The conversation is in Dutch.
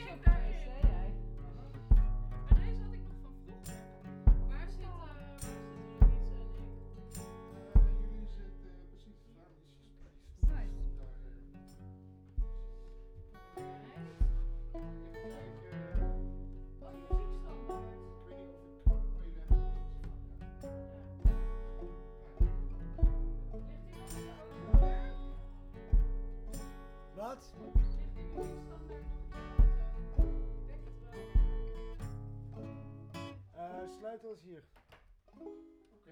op de wc, jij. Maar deze had ik nog van vroeger. Waar zit Louise en ik? Jullie zitten precies waar is je stoel daar. Right. Even kijken. Oh, die muziekstandaard. Ik weet niet of ik oh, je hebt het. Ligt die nog in de auto daar? Wat? Ligt die muziekstandaard nog in de auto? Ik denk het wel. Sleutel is hier.